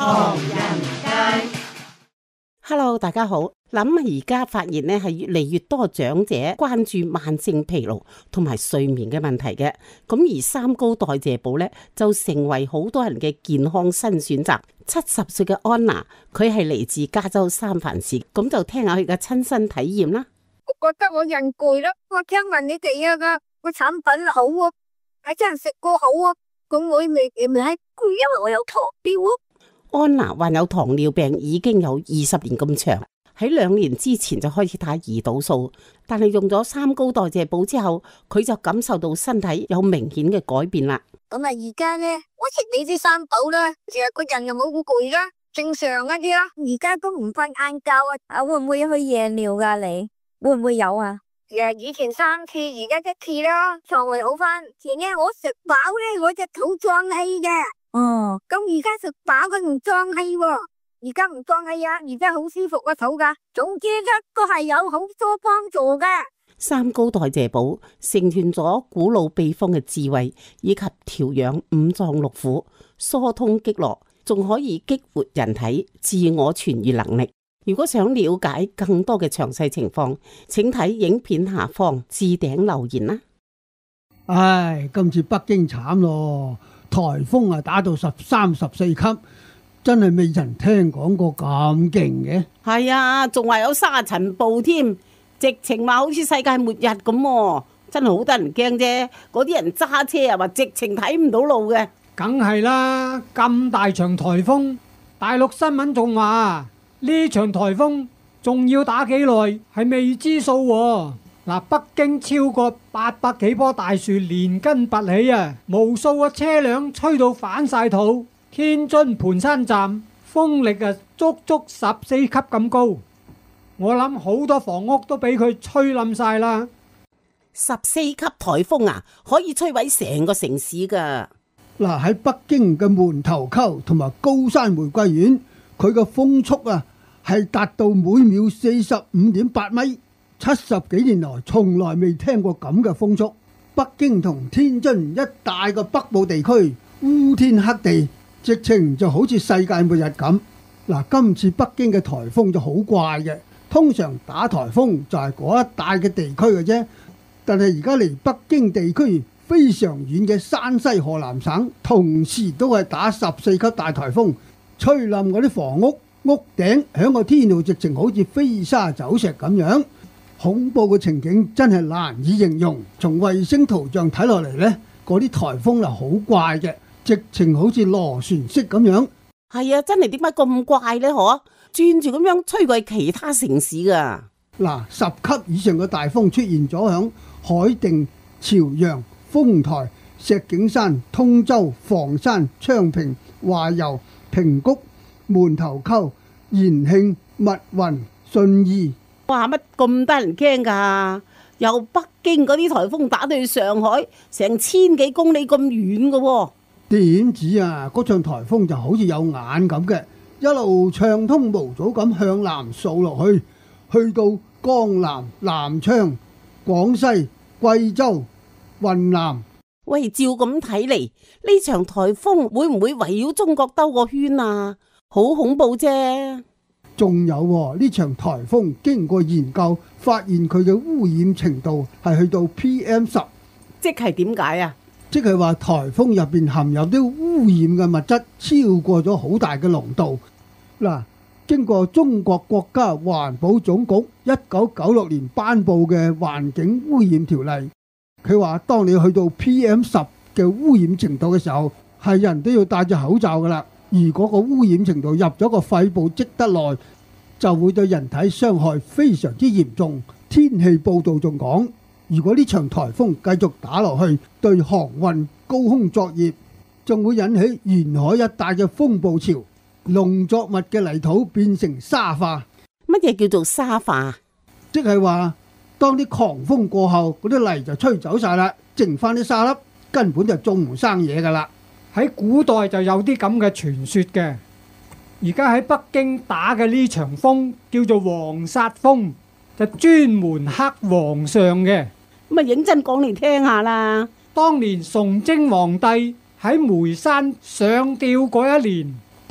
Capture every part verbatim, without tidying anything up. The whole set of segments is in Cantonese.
唐人街。Hello， 大家好。諗而家發現咧，係越嚟越多長者關注慢性疲勞同埋睡眠嘅問題嘅。咁而三高代謝寶咧，就成為好多人嘅健康新選擇。七十歲嘅安娜，佢係嚟自加州三藩市，咁就聽下佢嘅親身體驗啦。 我覺得我人攰啦，我聽聞你哋啊個個產品好啊，係真係食過好啊，咁我咪咪係攰，因為我有糖尿啊。 安娜患有糖尿病已經有二十年咁長，喺兩年之前就開始打胰島素，但係用咗三高代謝寶之後，佢就感受到身體有明顯嘅改變啦。 咁啊，而家咧，我食你啲三寶啦，成日個人又冇好攰啦，正常一啲啦。而家都唔瞓晏覺啊，啊會唔會去夜尿噶？你會唔會有啊？誒，以前三次，而家一次啦，腸胃好翻。前日我食飽咧，我隻肚脹氣嘅。哦，咁而家食飽佢唔脹氣喎，而家唔脹氣啊，而家好舒服個肚噶。總之咧都係有好多幫助嘅。 三高代謝寶承傳咗古老秘方嘅智慧，以及調養五臟六腑、疏通經絡，仲可以激活人體自我痊癒能力。如果想了解更多嘅詳細情況，請睇影片下方置頂留言啦。 唉，今次北京慘咯，颱風啊打到十三十四級，真係未曾聽講過咁勁嘅。 係啊，仲話有沙塵暴添，直情話好似世界末日咁，真係好得人驚啫。嗰啲人揸車啊，話直情睇唔到路嘅。 梗係啦，咁大場颱風，大陸新聞仲話呢場颱風仲要打幾耐係未知數喎。嗱，北京超過八百幾棵大樹連根拔起啊，無數個車輛吹到反晒肚。天津盤山站風力啊足足十四級咁高，我諗好多房屋都俾佢吹冧晒啦。 十四級颱風啊，可以摧毀成個城市噶。 嗱，喺北京嘅門頭溝同埋高山玫瑰園，佢嘅風速啊係達到每秒四十五點八米。七十幾年來從來未聽過咁嘅風速。北京同天津一帶嘅北部地區烏天黑地，直情就好似世界末日咁。嗱，今次北京嘅颱風就好怪嘅，通常打颱風就係嗰一帶嘅地區嘅啫，但係而家離北京地區非常遠嘅山西河南省，同時都係打十四級大颱風，吹冧嗰啲房屋屋頂，響個天度直情好似飛沙走石咁樣。恐怖嘅情景真係難以形容。從衛星圖像睇落嚟呢，嗰啲颱風係好怪嘅，直情好似螺旋式咁樣。 係啊，真係點解咁怪呢？嗬，轉住咁樣吹過去其他城市噶。 嗱，十級以上嘅大風出現咗響海定、朝陽、豐台、石景山、通州、房山、昌平、華柔、平谷、門頭溝、延慶、密雲、順義。 哇，乜咁得人驚噶？由北京嗰啲颱風打到去上海，成千幾公里咁遠噶喎。 點止啊？嗰場颱風就好似有眼咁嘅，一路暢通無阻咁向南掃落去，去到江南、南昌、廣西、貴州、雲南。 喂，照咁睇嚟，呢場颱風會唔會圍繞中國兜個圈啊？好恐怖啫！ 仲有喎，呢場颱風經過研究，發現佢嘅污染程度係去到 P M 十， 即係點解啊？ 即係話颱風入邊含有啲污染嘅物質超過咗好大嘅濃度。嗱，經過中國國家環保總局一九九六年頒布嘅環境污染條例，佢話當你去到 P M 十嘅污染程度嘅時候，係人都要戴住口罩噶啦。如果個污染程度入咗個肺部積得耐，就會對人體傷害非常之嚴重。天氣報道仲講，如果呢場颱風繼續打落去，對航運、高空作業，仲會引起沿海一帶嘅風暴潮，農作物嘅泥土變成沙化。 乜嘢叫做沙化？ 即係話，當啲狂風過後，嗰啲泥就吹走晒啦，剩翻啲沙粒，根本就種唔生嘢噶啦。 喺古代就有啲咁嘅傳說嘅，而家喺北京打嘅呢場風叫做黃煞風，就專門剋皇上嘅。 咁啊，認真講嚟聽下啦。 當年崇禎皇帝喺眉山上吊嗰一年，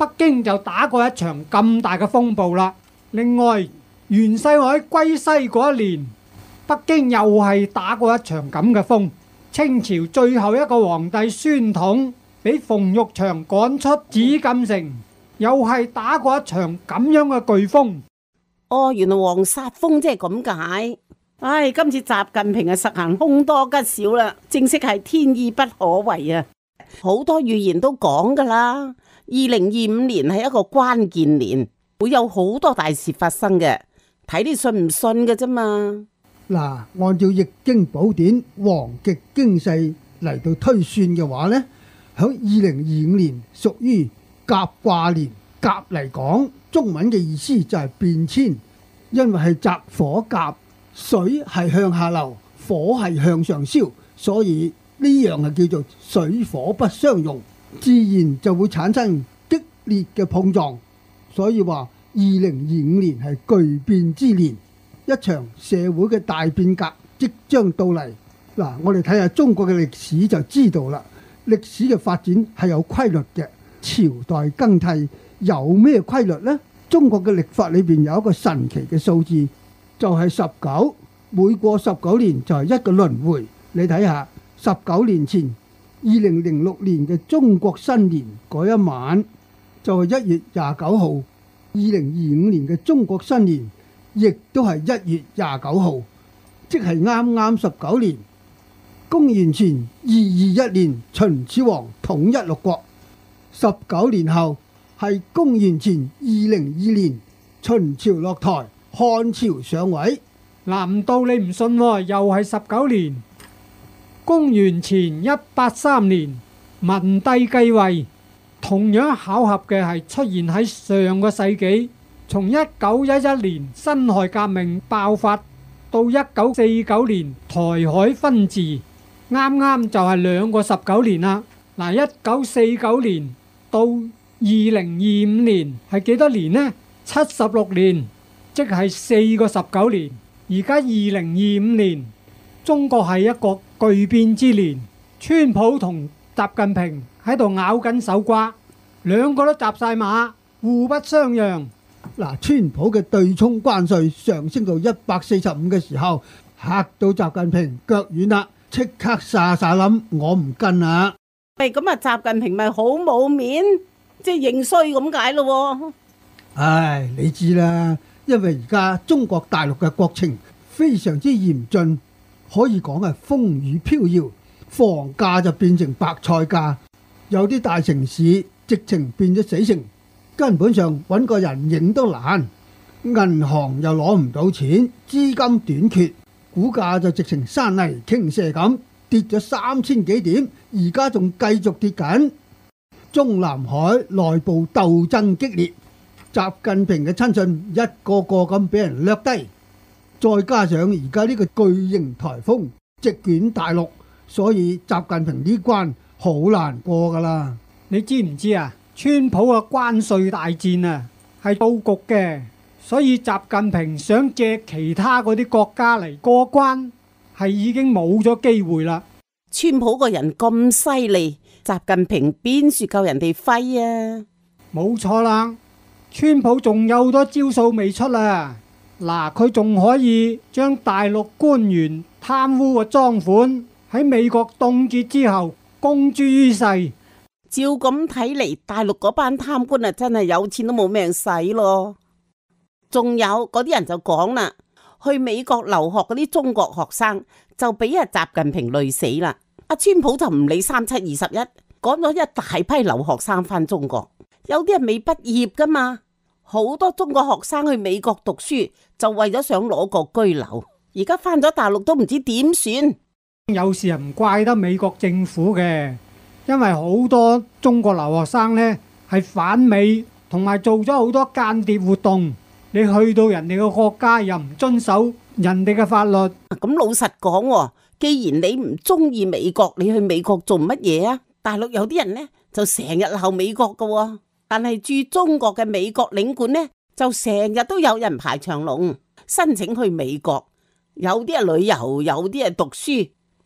北京就打過一場咁大嘅風暴啦。另外，袁世凱歸西嗰一年，北京又係打過一場咁嘅風。清朝最後一個皇帝宣統俾馮玉祥趕出紫禁城，又係打過一場咁樣嘅颶風。 哦，原來黃煞風即係咁解。唉，今次習近平啊實行凶多吉少啦，正式係天意不可違啊！好多預言都講噶啦，二零二五年係一個關鍵年，會有好多大事發生嘅，睇你信唔信嘅啫嘛。 嗱，按照易經寶典黃極經世嚟到推算嘅話呢，響二零二五年屬於甲卦年。甲嚟講，中文嘅意思就係變遷，因為係澤火甲，水係向下流，火係向上燒，所以呢樣係叫做水火不相容，自然就會產生激烈嘅碰撞。所以話二零二五年係巨變之年，一場社會嘅大變革即將到嚟。嗱，我哋睇下中國嘅歷史就知道啦。歷史嘅發展係有規律嘅，朝代更替有咩規律呢？中國嘅曆法裏邊有一個神奇嘅數字，就係十九。每過十九年就係一個輪迴。你睇下，十九年前二零零六年嘅中國新年嗰一晚就係一月廿九號，二零二五年嘅中國新年亦都係一月廿九號，即係啱啱十九年。公元前二二一年秦始皇統一六國，十九年後係公元前二零二年秦朝落台，漢朝上位。 嗱，唔到你唔信喎，又係十九年。公元前一八三年文帝繼位，同樣巧合嘅係出現喺上個世紀。從一九一一年辛亥革命爆發到一九四九年台海分治，啱啱就係兩個十九年啦。嗱，一九四九年到二零二五年係幾多年呢？七十六年，即係四個十九年。而家二零二五年，中國係一個巨變之年。川普同習近平喺度咬緊手瓜，兩個都紮晒馬，互不相讓。 嗱，川普嘅對沖關稅上升到一百四十五嘅時候，嚇到習近平腳軟啦，即刻沙沙諗我唔跟啦。 喂，咁啊，習近平咪好冇面，即係認衰咁解咯。 唉，你知啦。因為而家中國大陸嘅國情非常之嚴峻，可以講係風雨飄搖，房價就變成白菜價，有啲大城市直情變咗死城，根本上揾個人影都難，銀行又攞唔到錢，資金短缺，股價就直情山泥傾瀉咁跌咗三千幾點，而家仲繼續跌緊。中南海內部鬥爭激烈，習近平嘅親信一個個咁俾人掠低，再加上而家呢個巨型颱風席捲大陸，所以習近平呢關好難過噶啦。 你知唔知啊？川普嘅關稅大戰啊，係佈局嘅，所以習近平想借其他嗰啲國家嚟過關，係已經冇咗機會啦。 川普個人咁犀利，習近平邊處夠人哋揮啊？ 冇錯啦。川普仲有好多招數未出啊！嗱，佢仲可以將大陸官員貪污嘅贓款喺美國凍結之後公諸於世。 照咁睇嚟，大陸嗰班貪官啊，真係有錢都冇命使咯。仲有嗰啲人就講啦，去美國留學嗰啲中國學生就俾阿習近平累死啦。阿川普就唔理三七二十一，趕咗一大批留學生返中國。有啲人未畢業噶嘛，好多中國學生去美國讀書就為咗想攞個居留，而家返咗大陸都唔知點算。 有時唔怪得美國政府嘅，因為好多中國留學生呢係反美，同埋做咗好多間諜活動。你去到人哋嘅國家又唔遵守人哋嘅法律。 咁老實講，既然你唔中意美國，你去美國做乜嘢啊？大陸有啲人呢就成日鬧美國噶。但係駐中國嘅美國領館呢，就成日都有人排長龍申請去美國，有啲係旅遊，有啲係讀書。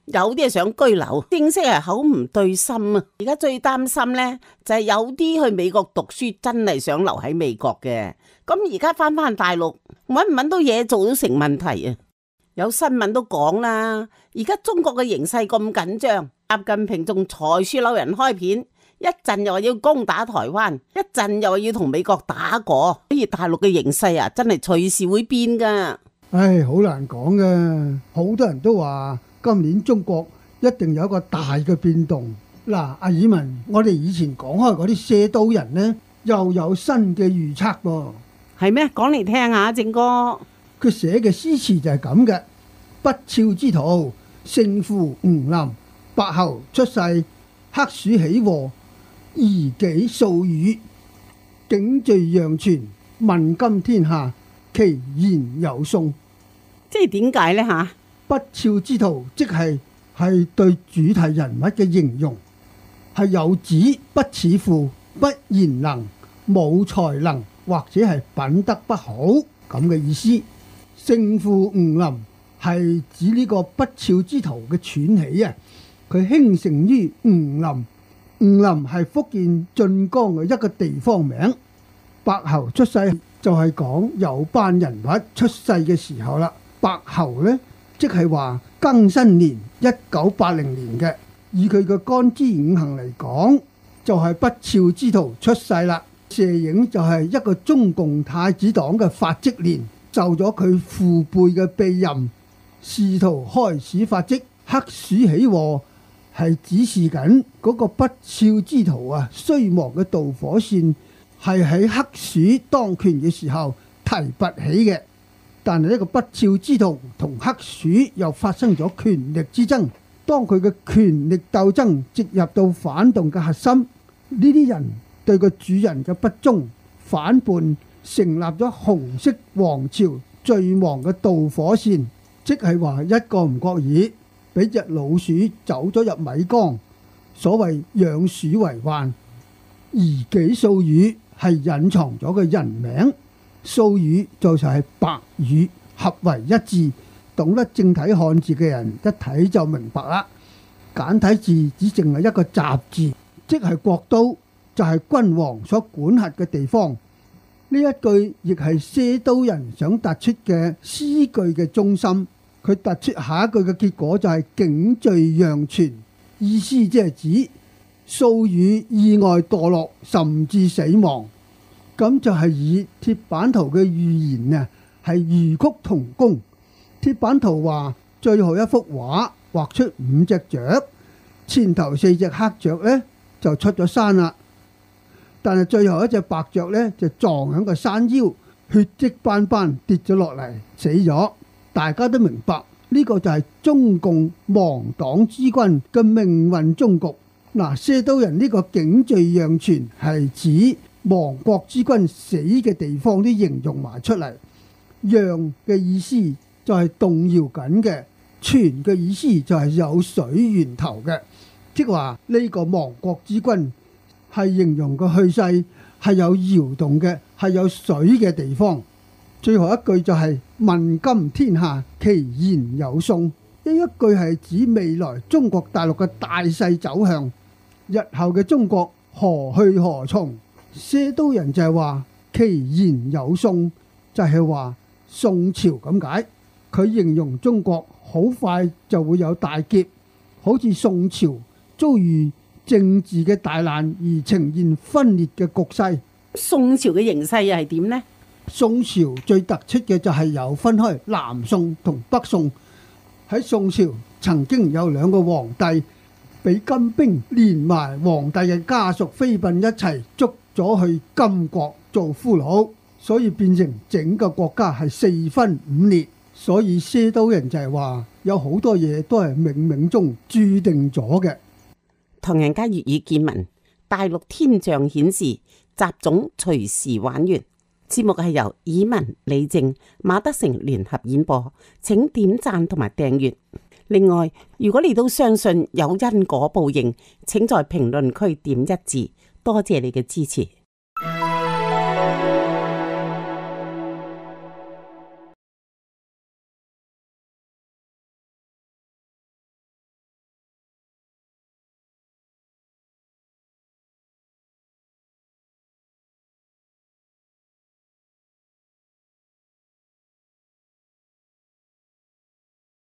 有啲係想居留，正式係口唔對心啊！而家最擔心呢，就係有啲去美國讀書真係想留喺美國嘅，咁而家翻返大陸搵唔搵到嘢做都成問題啊！有新聞都講啦，而家中國嘅形勢咁緊張，習近平仲才樹柳人開片，一陣又話要攻打台灣，一陣又話要同美國打過，所以大陸嘅形勢啊，真係隨時會變噶。 唉，好難講嘅，好多人都話今年中國一定有一個大嘅變動。嗱，阿爾文，我哋以前講開嗰啲寫刀人呢，又有新嘅預測噃。 係咩？講嚟聽下，正哥。 佢寫嘅詩詞就係咁嘅：不肖之徒，勝負吳林，白猴出世，黑鼠起禍，夷己數語，警序揚傳，問今天下，其言有宋。 即係點解呢？吓？ 不肖之徒，即係係對主題人物嘅形容，係有指不似乎、不賢能、冇才能或者係品德不好咁嘅意思。勝負吳林係指呢個不肖之徒嘅竄起啊！佢興盛於吳林，吳林係福建晉江嘅一個地方名。白猴出世就係講有班人物出世嘅時候啦。白猴呢，即係話庚申年一九八零年嘅，以佢嘅干支五行嚟講，就係、是、不肖之徒出世啦。射影就係一個中共太子黨嘅發跡年，受咗佢父輩嘅庇蔭，試圖開始發跡。黑鼠起禍係指示緊嗰個不肖之徒啊，衰亡嘅導火線係喺黑鼠當權嘅時候提拔起嘅。但係呢個不肖之徒同黑鼠又發生咗權力之爭，當佢嘅權力鬥爭直入到反動嘅核心，呢啲人對個主人嘅不忠反叛，成立咗紅色王朝最亡嘅導火線，即係話一個唔覺意俾隻老鼠走咗入米缸。所謂養鼠為患，夷己數語係隱藏咗個人名。數語就係白羽合為一字，懂得正體漢字嘅人一睇就明白啦。簡體字只淨係一個雜字，即係國都，就係君王所管轄嘅地方。呢一句亦係寫刀人想突出嘅詩句嘅中心。佢突出下一句嘅結果就係警序揚傳，意思即係指數語意外墮落甚至死亡。咁就係以鐵板圖嘅預言啊，係異曲同工。鐵板圖話最後一幅畫畫出五隻雀，前頭四隻黑雀呢就出咗山啦，但係最後一隻白雀呢就撞響個山腰，血跡斑斑跌咗落嚟死咗。大家都明白呢個就係中共亡黨之君嘅命運終局。嗱，寫刀人呢個警序揚傳係指亡國之君死嘅地方都形容埋出嚟。揚嘅意思就係動搖緊嘅，傳嘅意思就係有水源頭嘅，即係話呢個亡國之君係形容個去世係有搖動嘅，係有水嘅地方。最後一句就係問今天下，其言有宋。呢一句係指未來中國大陸嘅大勢走向，日後嘅中國何去何從。寫刀人就係話其言有宋，就係話宋朝咁解。佢形容中國好快就會有大劫，好似宋朝遭遇政治嘅大難而呈現分裂嘅局勢。 宋朝嘅形勢又係點呢？ 宋朝最突出嘅就係有分開南宋同北宋。喺宋朝曾經有兩個皇帝俾金兵連埋皇帝嘅家屬妃嬪一齊捉咗去金國做俘虜，所以變成整個國家係四分五裂。所以寫刀人就係話有好多嘢都係冥冥中注定咗嘅。 唐人街粵語見聞，大陸天象顯示習總隨時玩完。節目係由以文、李靜、馬德成聯合演播，請點讚同埋訂閱。另外，如果你都相信有因果報應，請在評論區點一字，多謝你嘅支持。